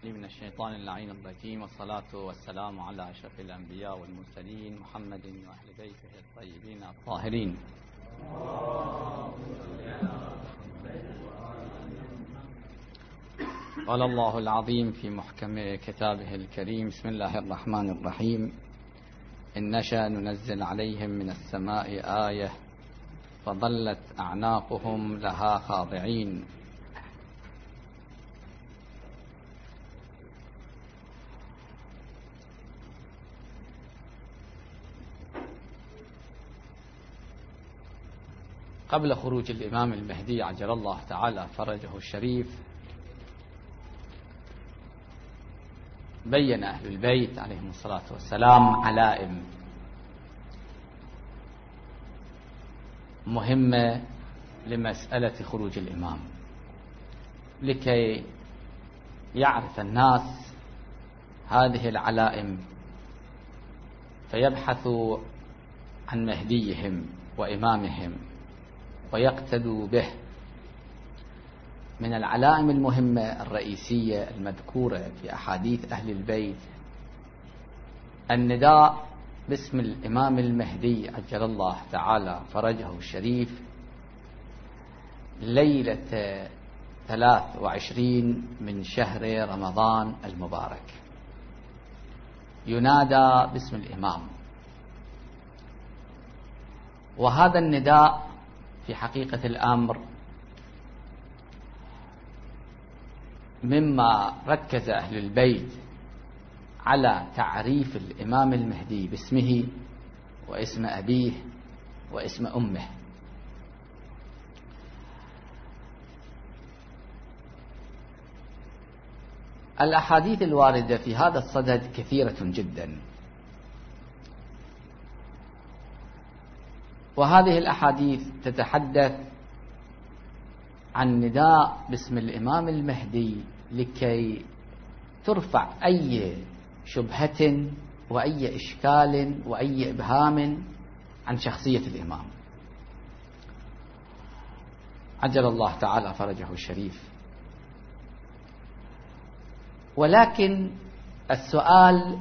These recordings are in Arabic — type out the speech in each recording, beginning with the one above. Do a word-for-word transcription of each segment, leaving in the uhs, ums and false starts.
من الشيطان اللعين الرجيم، والصلاة والسلام على أشرف الأنبياء والمرسلين محمد وأهل بيته الطيبين الطاهرين. قال الله العظيم في محكم كتابه الكريم: بسم الله الرحمن الرحيم. إن نشأ ننزل عليهم من السماء آية فظلت أعناقهم لها خاضعين. قبل خروج الإمام المهدي عجل الله تعالى فرجه الشريف، بين أهل البيت عليهم الصلاة والسلام علائم مهمة لمسألة خروج الإمام، لكي يعرف الناس هذه العلائم فيبحثوا عن مهديهم وإمامهم ويقتدوا به. من العلائم المهمة الرئيسية المذكورة في أحاديث أهل البيت النداء باسم الإمام المهدي عجل الله تعالى فرجه الشريف ليلة ثلاث وعشرين من شهر رمضان المبارك، ينادى باسم الإمام. وهذا النداء في حقيقة الأمر مما ركز أهل البيت على تعريف الإمام المهدي باسمه واسم أبيه واسم أمه. الأحاديث الواردة في هذا الصدد كثيرة جدا، وهذه الأحاديث تتحدث عن نداء باسم الإمام المهدي لكي ترفع أي شبهة وأي إشكال وأي إبهام عن شخصية الإمام عجل الله تعالى فرجه الشريف. ولكن السؤال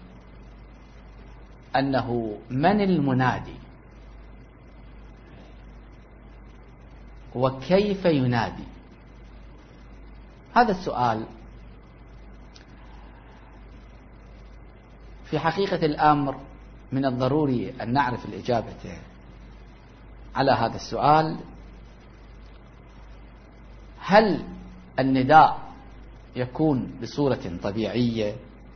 أنه من المنادي وكيف ينادي؟ هذا السؤال في حقيقة الأمر من الضروري أن نعرف الإجابة على هذا السؤال. هل النداء يكون بصورة طبيعية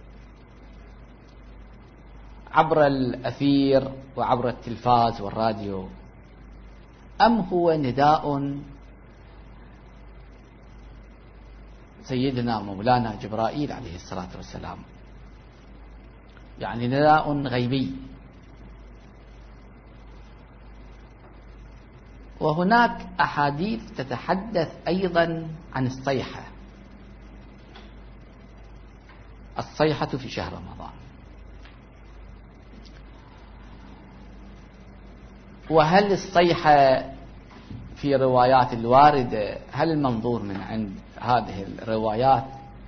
عبر الأثير وعبر التلفاز والراديو، أم هو نداء سيدنا مولانا جبرائيل عليه الصلاة والسلام، يعني نداء غيبي؟ وهناك أحاديث تتحدث أيضا عن الصيحة، الصيحة في شهر رمضان. وهل الصيحة في روايات الواردة، هل المنظور من عند هذه الروايات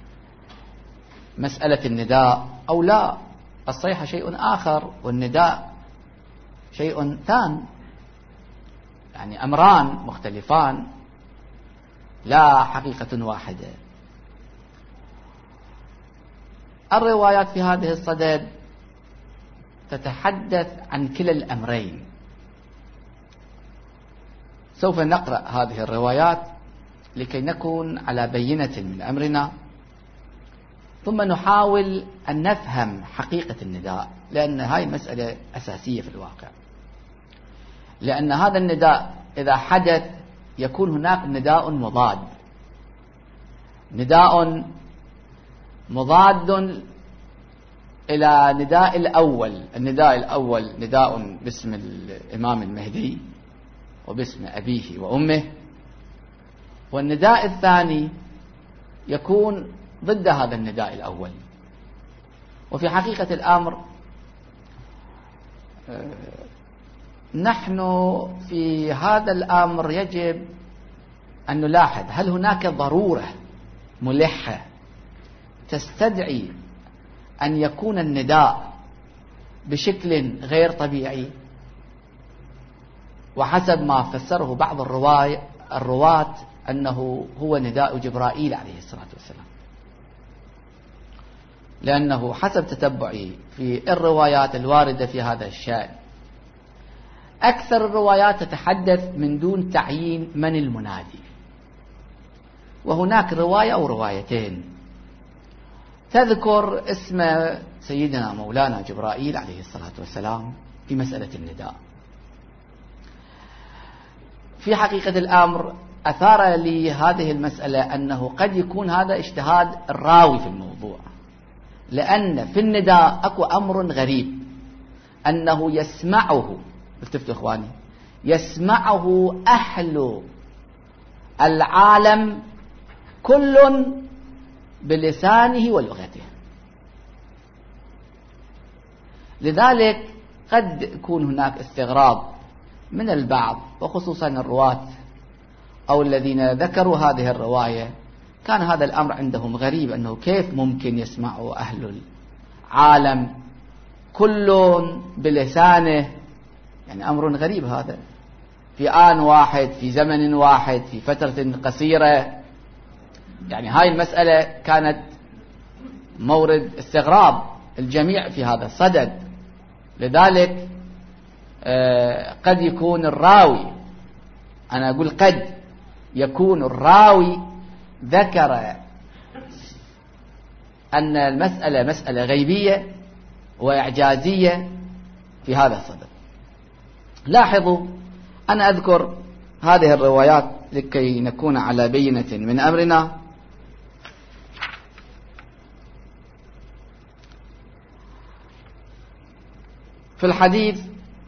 مسألة النداء أو لا؟ الصيحة شيء آخر والنداء شيء ثان، يعني أمران مختلفان لا حقيقة واحدة. الروايات في هذه الصدد تتحدث عن كلا الأمرين. سوف نقرأ هذه الروايات لكي نكون على بينة من أمرنا، ثم نحاول أن نفهم حقيقة النداء، لأن هذه المسألة أساسية في الواقع. لأن هذا النداء إذا حدث يكون هناك نداء مضاد، نداء مضاد إلى نداء الأول. النداء الأول نداء باسم الإمام المهدي وباسم أبيه وأمه، والنداء الثاني يكون ضد هذا النداء الأول. وفي حقيقة الأمر نحن في هذا الأمر يجب أن نلاحظ هل هناك ضرورة ملحة تستدعي أن يكون النداء بشكل غير طبيعي، وحسب ما فسره بعض الرواية الرواة أنه هو نداء جبرائيل عليه الصلاة والسلام، لأنه حسب تتبعي في الروايات الواردة في هذا الشأن أكثر الروايات تتحدث من دون تعيين من المنادي، وهناك رواية أو روايتين تذكر اسم سيدنا مولانا جبرائيل عليه الصلاة والسلام في مسألة النداء. في حقيقة الأمر أثار لي هذه المسألة أنه قد يكون هذا اجتهاد الراوي في الموضوع، لأن في النداء أكو أمر غريب أنه يسمعه، التفتوا إخواني، يسمعه أهل العالم كل بلسانه ولغته. لذلك قد يكون هناك استغراب من البعض، وخصوصا الرواة أو الذين ذكروا هذه الرواية، كان هذا الأمر عندهم غريب، أنه كيف ممكن يسمعوا أهل العالم كل بلسانه، يعني أمر غريب هذا في آن واحد في زمن واحد في فترة قصيرة. يعني هاي المسألة كانت مورد استغراب الجميع في هذا الصدد. لذلك قد يكون الراوي، أنا أقول قد يكون الراوي ذكر أن المسألة مسألة غيبية وإعجازية في هذا الصدد. لاحظوا، أنا أذكر هذه الروايات لكي نكون على بينة من أمرنا. في الحديث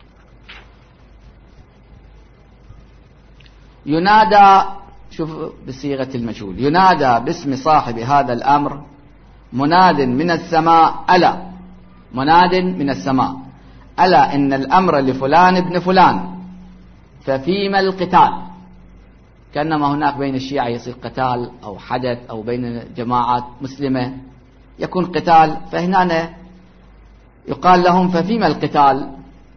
ينادى، شوف بصيغة المجهول، ينادى باسم صاحب هذا الأمر مناد من السماء، ألا مناد من السماء ألا إن الأمر لفلان ابن فلان ففيما القتال. كأنما هناك بين الشيعة يصير قتال أو حدث، أو بين جماعات مسلمة يكون قتال، فهنا يقال لهم ففيما القتال.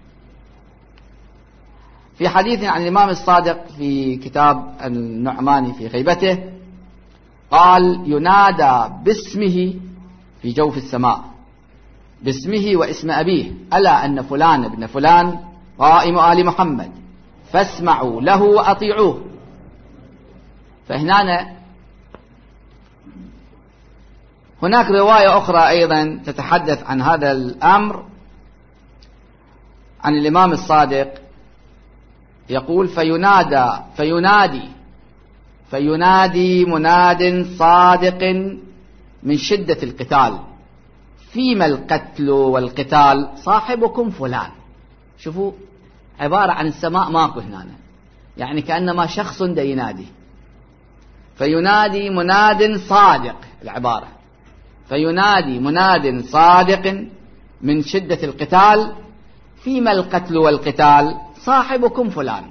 في حديث عن الإمام الصادق في كتاب النعماني في غيبته قال ينادى باسمه في جوف السماء، باسمه واسم أبيه، ألا أن فلان ابن فلان قائم آل محمد فاسمعوا له وأطيعوه. فهنا هناك رواية أخرى أيضا تتحدث عن هذا الأمر عن الإمام الصادق، يقول فينادى فينادي فينادي مناد صادق من شدة القتال فيما القتل والقتال صاحبكم فلان. شوفوا، عبارة عن السماء ماكو هنا، يعني كأنما شخص دا ينادي. فينادي مناد صادق، العبارة فينادي مناد صادق من شدة القتال فيما القتل والقتال صاحبكم فلان.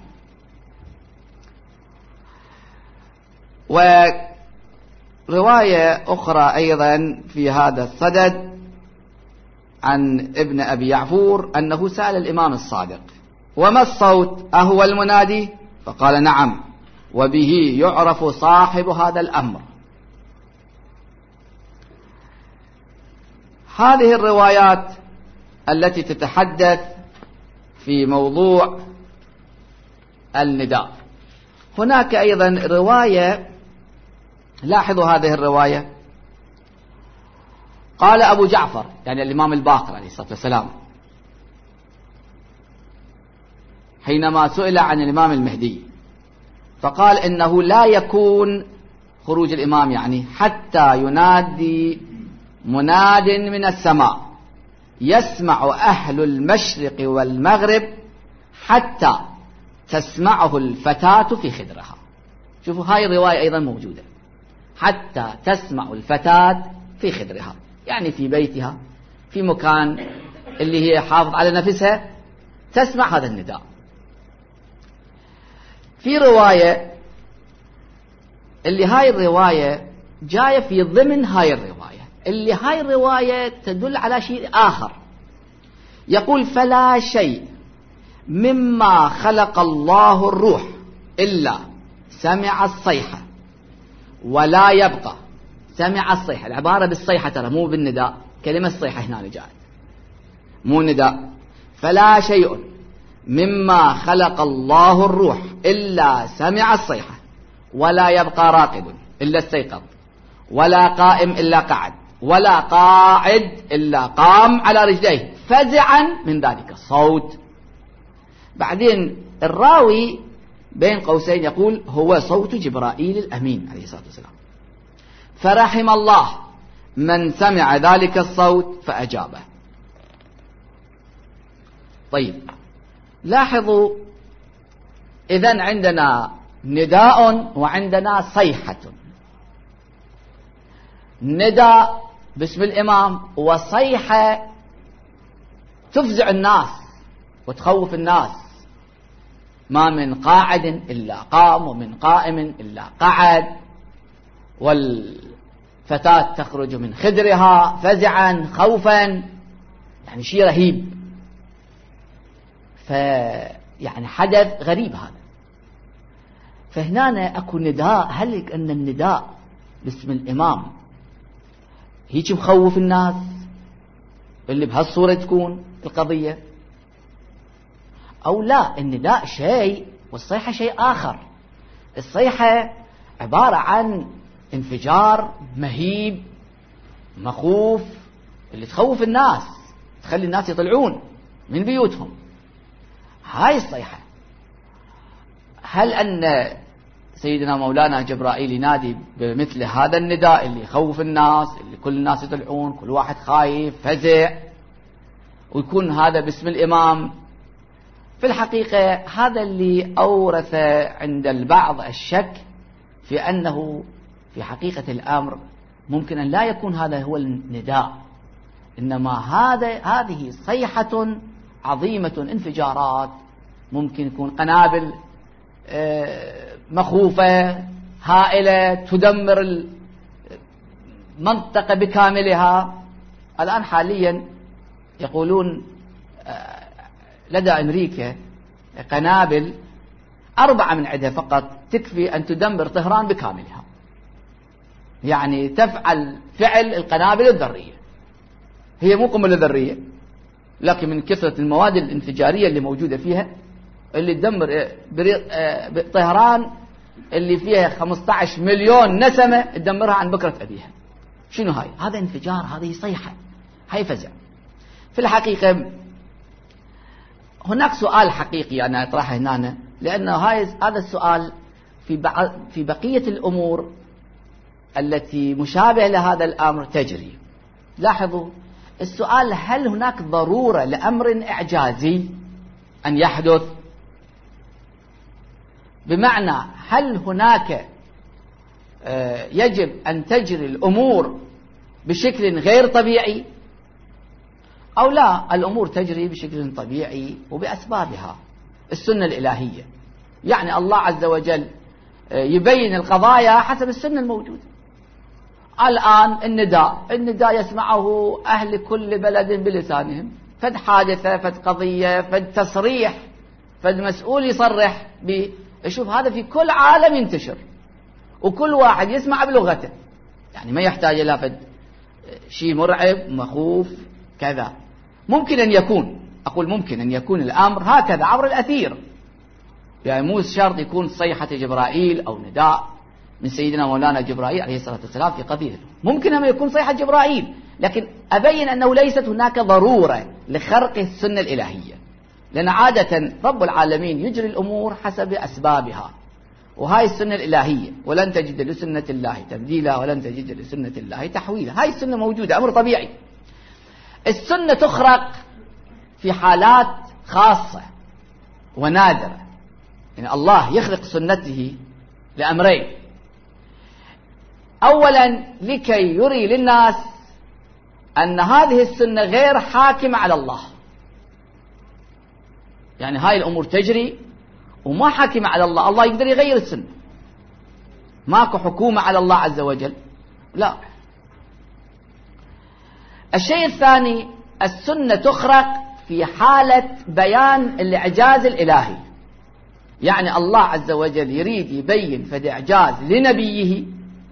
ورواية أخرى أيضا في هذا الصدد عن ابن أبي يعفور أنه سأل الإمام الصادق وما الصوت أهو المنادي؟ فقال نعم، وبه يعرف صاحب هذا الأمر. هذه الروايات التي تتحدث في موضوع النداء. هناك أيضا رواية، لاحظوا هذه الرواية، قال أبو جعفر يعني الإمام الباقر عليه الصلاة والسلام حينما سئل عن الإمام المهدي فقال إنه لا يكون خروج الإمام يعني حتى ينادي مناد من السماء يسمع أهل المشرق والمغرب حتى تسمعه الفتاة في خدرها. شوفوا هاي الرواية أيضا موجودة، حتى تسمع الفتاة في خدرها، يعني في بيتها في مكان اللي هي حافظ على نفسها تسمع هذا النداء. في رواية اللي هاي الرواية جاية في ضمن هاي الرواية، اللي هاي الرواية تدل على شيء آخر. يقول فلا شيء مما خلق الله الروح إلا سمع الصيحة ولا يبقى. سمع الصيحة، العبارة بالصيحة ترى مو بالنداء، كلمة الصيحة هنا جاءت مو نداء. فلا شيء مما خلق الله الروح إلا سمع الصيحة ولا يبقى راقد إلا استيقظ ولا قائم إلا قعد ولا قاعد إلا قام على رجليه فزعا من ذلك الصوت. بعدين الراوي بين قوسين يقول هو صوت جبرائيل الأمين عليه الصلاة والسلام، فرحم الله من سمع ذلك الصوت فأجابه. طيب لاحظوا، إذن عندنا نداء وعندنا صيحة. نداء باسم الإمام وصيحة تفزع الناس وتخوف الناس، ما من قاعد إلا قام ومن قائم إلا قعد، والفتاة تخرج من خدرها فزعا خوفا، يعني شيء رهيب. فيعني حدث غريب هذا. فهنا أكو نداء، هل أن النداء باسم الإمام هيك مخوف الناس اللي بهالصورة تكون القضية، أو لا النداء شيء والصيحة شيء آخر؟ الصيحة عبارة عن انفجار مهيب مخوف اللي تخوف الناس، تخلي الناس يطلعون من بيوتهم، هاي الصيحة. هل أن سيدنا مولانا جبرائيل ينادي بمثل هذا النداء اللي يخوف الناس، اللي كل الناس يطلعون كل واحد خايف فزع، ويكون هذا باسم الإمام؟ في الحقيقة هذا اللي أورث عند البعض الشك في أنه في حقيقة الأمر ممكن أن لا يكون هذا هو النداء، إنما هذا هذه صيحة عظيمة، انفجارات، ممكن يكون قنابل مخوفة هائلة تدمر المنطقة بكاملها. الآن حاليا يقولون لدى أمريكا قنابل أربعة من عدها فقط تكفي أن تدمر طهران بكاملها، يعني تفعل فعل القنابل الذرية. هي مو قنبلة ذرية، لكن من كثرة المواد الانفجارية اللي موجودة فيها اللي تدمر طهران اللي فيها خمسة عشر مليون نسمة تدمرها عن بكرة أبيها. شنو هاي؟ هذا انفجار، هذه صيحة، هاي فزع. في الحقيقة هناك سؤال حقيقي أنا أطرحه هنا، لأنه هذا السؤال في في بقية الأمور التي مشابهة لهذا الأمر تجري. لاحظوا السؤال: هل هناك ضرورة لأمر إعجازي أن يحدث؟ بمعنى هل هناك يجب أن تجري الأمور بشكل غير طبيعي، أو لا الأمور تجري بشكل طبيعي وبأسبابها؟ السنة الإلهية، يعني الله عز وجل يبين القضايا حسب السنة الموجودة. الآن النداء النداء يسمعه أهل كل بلد بلسانهم، فد حادثة، فد قضية، فد تصريح، فد مسؤول يصرح ب شوف هذا في كل عالم ينتشر، وكل واحد يسمع بلغته، يعني ما يحتاج إلى فد شيء مرعب مخوف كذا. ممكن أن يكون، أقول ممكن أن يكون الأمر هكذا عبر الأثير، يعني مو شرط يكون صيحة جبرائيل أو نداء من سيدنا مولانا جبرائيل عليه الصلاة والسلام في قضية. ممكن أن يكون صيحة جبرائيل، لكن أبين أنه ليست هناك ضرورة لخرق السنة الإلهية، لأن عادة رب العالمين يجري الأمور حسب أسبابها، وهاي السنة الإلهية، ولن تجد لسنة الله تبديلا ولن تجد لسنة الله تحويلا. هاي السنة موجودة، أمر طبيعي. السنة تخرق في حالات خاصة ونادرة، يعني الله يخرق سنته لأمرين: أولا لكي يري للناس أن هذه السنة غير حاكمة على الله، يعني هاي الأمور تجري وما حاكمة على الله، الله يقدر يغير السنة، ماكو حكومة على الله عز وجل، لا. الشيء الثاني، السنة تخرق في حالة بيان الإعجاز الإلهي، يعني الله عز وجل يريد يبين فد إعجاز لنبيه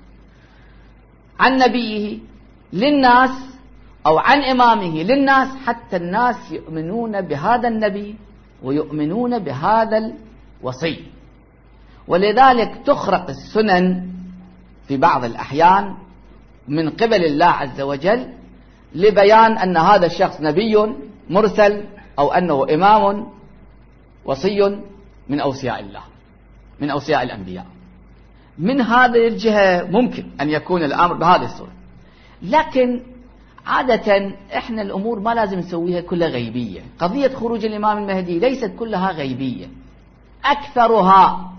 عن نبيه للناس أو عن إمامه للناس، حتى الناس يؤمنون بهذا النبي ويؤمنون بهذا الوصي. ولذلك تخرق السنن في بعض الأحيان من قبل الله عز وجل لبيان أن هذا الشخص نبي مرسل أو أنه إمام وصي من أوصياء الله، من أوصياء الأنبياء. من هذه الجهة ممكن أن يكون الأمر بهذه الصورة. لكن عادة إحنا الأمور ما لازم نسويها كلها غيبية. قضية خروج الإمام المهدي ليست كلها غيبية، أكثرها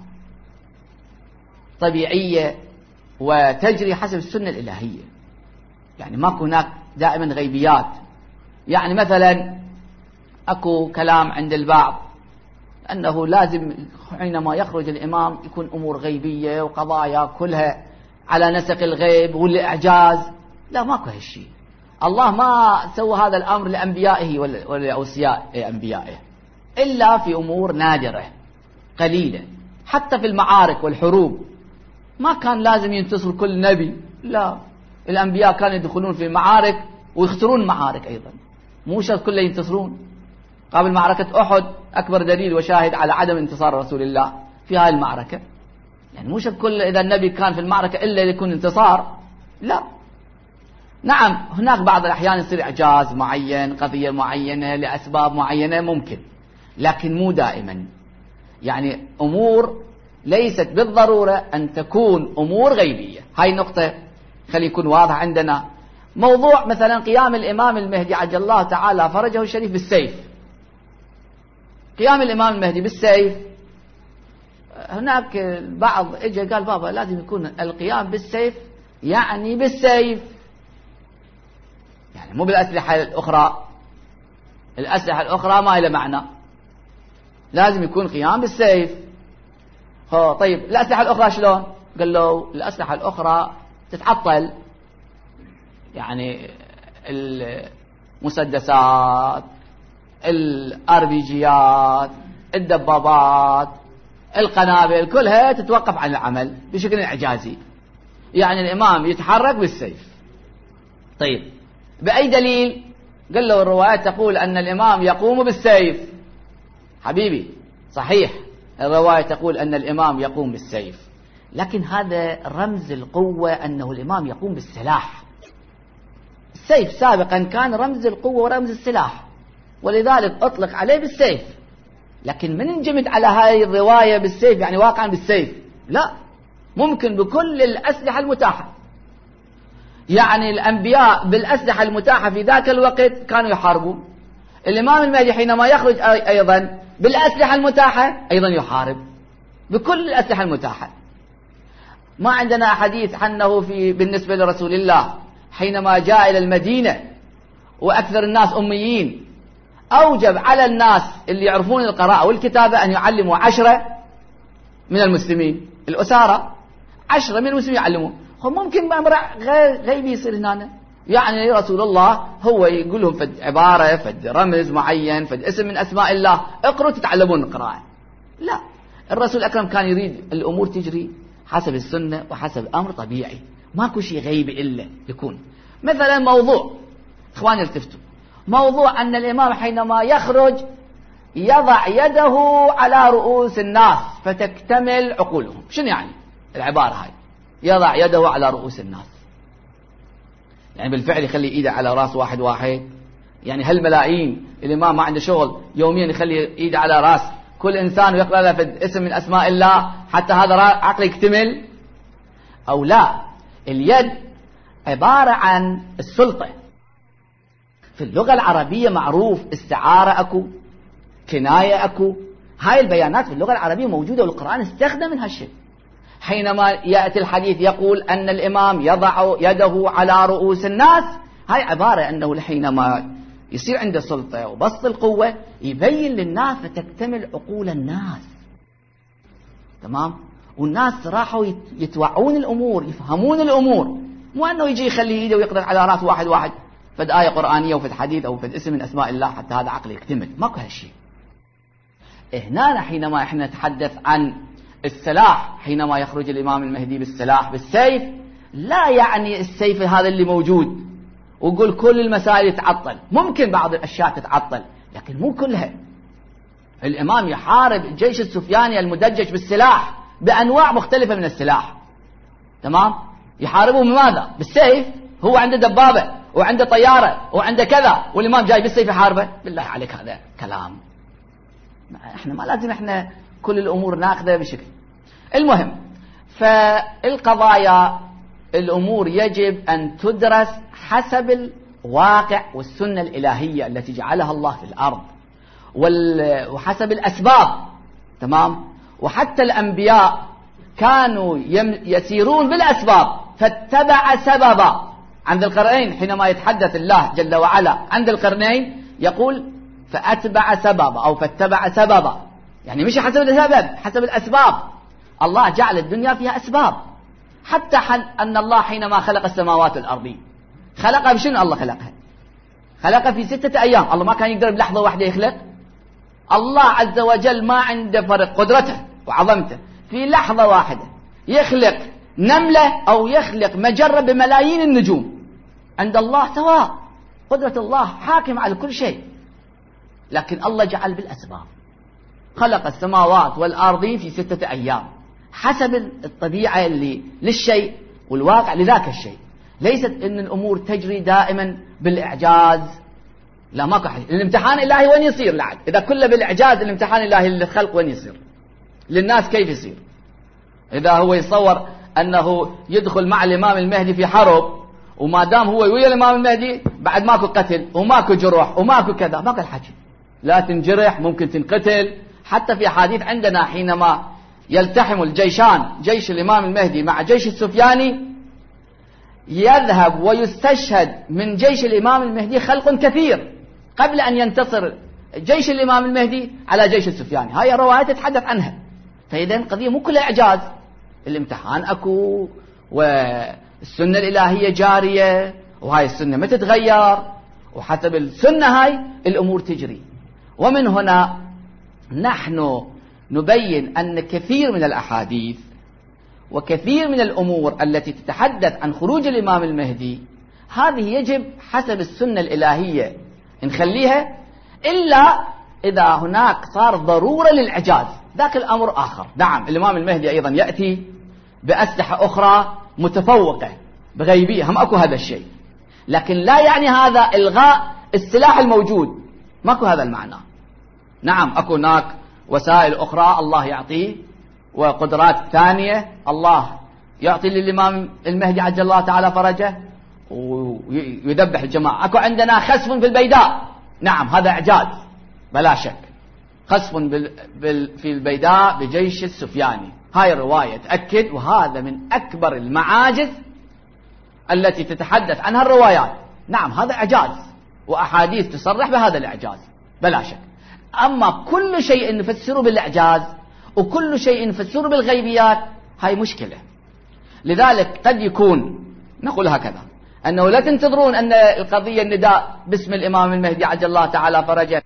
طبيعية وتجري حسب السنة الإلهية، يعني ماكو هناك دائما غيبيات. يعني مثلا أكو كلام عند البعض أنه لازم حينما يخرج الإمام يكون أمور غيبية وقضايا كلها على نسق الغيب والإعجاز. لا، ماكو هالشيء. الله ما سوى هذا الأمر لأنبيائه ولأوصياء أنبيائه إلا في أمور نادرة قليلة. حتى في المعارك والحروب ما كان لازم ينتصر كل نبي، لا، الأنبياء كانوا يدخلون في معارك ويخسرون معارك أيضا، مو شرط كله ينتصرون. قبل معركة أحد أكبر دليل وشاهد على عدم انتصار رسول الله في هذه المعركة، يعني مو شرط كل إذا النبي كان في المعركة إلا يكون انتصار، لا. نعم، هناك بعض الأحيان يصير إعجاز معين، قضية معينة لأسباب معينة ممكن، لكن مو دائما. يعني أمور ليست بالضرورة أن تكون أمور غيبية. هاي النقطة خلي يكون واضح عندنا. موضوع مثلا قيام الإمام المهدي عجل الله تعالى فرجه الشريف بالسيف، قيام الإمام المهدي بالسيف، هناك بعض اجى قال بابا لازم يكون القيام بالسيف يعني بالسيف، يعني مو بالأسلحة الأخرى. الأسلحة الأخرى ما لها معنى، لازم يكون قيام بالسيف. هو طيب الأسلحة الأخرى شلون؟ قال له الأسلحة الأخرى تتعطل، يعني المسدسات، الار بي جيات، الدبابات، القنابل، كلها تتوقف عن العمل بشكل إعجازي. يعني الإمام يتحرك بالسيف. طيب بأي دليل؟ قال له الروايات تقول أن الإمام يقوم بالسيف. حبيبي صحيح، الرواية تقول أن الإمام يقوم بالسيف، لكن هذا رمز القوة، أنه الإمام يقوم بالسلاح. السيف سابقا كان رمز القوة ورمز السلاح، ولذلك أطلق عليه بالسيف. لكن من انجمد على هذه الرواية بالسيف يعني واقعا بالسيف؟ لا، ممكن بكل الأسلحة المتاحة. يعني الأنبياء بالأسلحة المتاحة في ذاك الوقت كانوا يحاربون. الإمام المهدي حينما يخرج أيضا بالأسلحة المتاحة أيضا يحارب بكل الأسلحة المتاحة. ما عندنا حديث عنه في بالنسبة لرسول الله حينما جاء إلى المدينة وأكثر الناس أميين، أوجب على الناس اللي يعرفون القراءة والكتابة أن يعلموا عشرة من المسلمين، الأسارة عشرة من المسلمين يعلموا. هم ممكن بأمر غيبي يصير هنا، يعني رسول الله هو يقول لهم فد عبارة، فد رمز معين، فد اسم من أسماء الله، اقروا تتعلمون القراءة. لا، الرسول الأكرم كان يريد الأمور تجري حسب السنة وحسب أمر طبيعي، ماكو شيء غيبي إلا يكون. مثلا موضوع إخواني التفتوا، موضوع أن الإمام حينما يخرج يضع يده على رؤوس الناس فتكتمل عقولهم. شنو يعني العبارة هاي؟ يضع يده على رؤوس الناس يعني بالفعل يخلي إيده على رأس واحد واحد؟ يعني هالملايين الإمام ما عنده شغل يوميا يخلي إيده على رأس كل إنسان ويقرأ له في اسم من أسماء الله حتى هذا عقل يكتمل؟ أو لا، اليد عبارة عن السلطة. في اللغة العربية معروف استعارة أكو، كناية أكو، هاي البيانات في اللغة العربية موجودة والقرآن استخدم من هالشيء. حينما يأتي الحديث يقول أن الإمام يضع يده على رؤوس الناس، هاي عبارة أنه حينما يصير عنده سلطة وبسط القوة يبين للناس فتكتمل عقول الناس. تمام؟ والناس راحوا يتوعون الأمور، يفهمون الأمور، مو أنه يجي يخلي يده ويقدر على رأس واحد واحد فد آية قرآنية وفد حديث أو فد اسم من أسماء الله حتى هذا عقل يكتمل. ماكو هالشيء. هنا حينما احنا نتحدث عن السلاح، حينما يخرج الإمام المهدي بالسلاح بالسيف، لا يعني السيف هذا اللي موجود وقول كل المسائل تتعطل. ممكن بعض الأشياء تتعطل لكن مو كلها. الإمام يحارب الجيش السفياني المدجج بالسلاح بأنواع مختلفة من السلاح، تمام؟ يحاربه بماذا؟ بالسيف. هو عنده دبابة وعنده طيارة وعنده كذا، والإمام جاي بالسيف يحاربه. بالله عليك هذا كلام. احنا ما لازم احنا كل الأمور ناخذها بشكل. المهم، فالقضايا الأمور يجب أن تدرس حسب الواقع والسنة الإلهية التي جعلها الله في الأرض، وحسب الأسباب، تمام؟ وحتى الأنبياء كانوا يسيرون بالأسباب فاتبع سببا. عند القرنين حينما يتحدث الله جل وعلا عند القرنين يقول فأتبع سببا أو فاتبع سببا، يعني مش حسب السبب، حسب الأسباب. الله جعل الدنيا فيها أسباب. حتى أن الله حينما خلق السماوات والأرض خلقها بشنو؟ الله خلقها خلقها في ستة أيام. الله ما كان يقدر بلحظة واحدة يخلق. الله عز وجل ما عنده فرق قدرته وعظمته، في لحظة واحدة يخلق نملة أو يخلق مجرة بملايين النجوم. عند الله سواء، قدرة الله حاكم على كل شيء. لكن الله جعل بالأسباب، خلق السماوات والأرض في ستة أيام حسب الطبيعة اللي للشيء والواقع لذاك الشيء. ليست إن الأمور تجري دائما بالإعجاز. لا، ماكو حاجة. الامتحان الإلهي وين يصير؟ لعد إذا كله بالإعجاز الامتحان الإلهي للخلق وين يصير؟ للناس كيف يصير؟ إذا هو يصور أنه يدخل مع الإمام المهدي في حرب، وما دام هو ويا الإمام المهدي بعد ماكو قتل وماكو جروح وماكو كذا، ماكو الحكي. لا تنجرح، ممكن تنقتل. حتى في حديث عندنا حينما يلتحم الجيشان، جيش الإمام المهدي مع جيش السفياني، يذهب ويستشهد من جيش الإمام المهدي خلق كثير قبل أن ينتصر جيش الإمام المهدي على جيش السفياني. هاي الروايات تتحدث عنها. فإذا القضية مو كلها إعجاز، الامتحان أكو والسنة الإلهية جارية، وهاي السنة ما تتغير، وحسب السنة هاي الأمور تجري. ومن هنا نحن نبين أن كثير من الأحاديث وكثير من الأمور التي تتحدث عن خروج الإمام المهدي هذه يجب حسب السنة الإلهية نخليها، إلا إذا هناك صار ضرورة للإعجاز، ذاك الأمر آخر. نعم، الإمام المهدي أيضا يأتي بأسلحة أخرى متفوقة بغيبية، هم أكو هذا الشيء، لكن لا يعني هذا إلغاء السلاح الموجود، ماكو هذا المعنى. نعم، أكو هناك وسائل أخرى الله يعطيه وقدرات ثانية الله يعطي للإمام المهدي عجل الله تعالى فرجه ويذبح الجماعة. أكو عندنا خسف في البيداء، نعم هذا إعجاز بلا شك، خسف في البيداء بجيش السفياني، هاي الرواية تأكد، وهذا من أكبر المعاجز التي تتحدث عنها الروايات. نعم هذا إعجاز، وأحاديث تصرح بهذا الإعجاز بلا شك. أما كل شيء نفسره بالإعجاز وكل شيء نفسره بالغيبيات هاي مشكلة. لذلك قد يكون نقول هكذا، أنه لا تنتظرون أن القضية النداء باسم الإمام المهدي عجل الله تعالى فرجه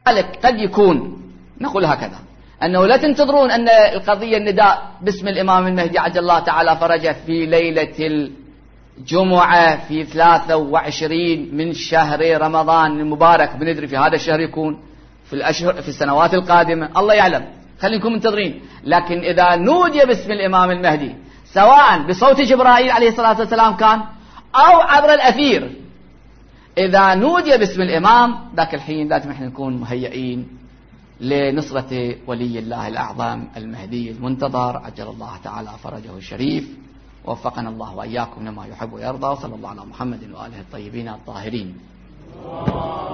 ذلك قد يكون نقول هكذا أنه لا تنتظرون أن القضية النداء باسم الإمام المهدي عجل الله تعالى فرجه في ليلة الجمعة في ثلاثة وعشرين من شهر رمضان المبارك، بندري في هذا الشهر يكون في الأشهر في السنوات القادمة، الله يعلم، خليكم منتظرين. لكن إذا نودي باسم الإمام المهدي سواء بصوت جبرائيل عليه الصلاة والسلام كان أو عبر الأثير، إذا نودي باسم الإمام ذاك الحين لازم احنا نكون مهيئين لنصرة ولي الله الأعظم المهدي المنتظر عجل الله تعالى فرجه الشريف. وفقنا الله وإياكم لما يحب ويرضى، وصلى الله على محمد وآله الطيبين الطاهرين.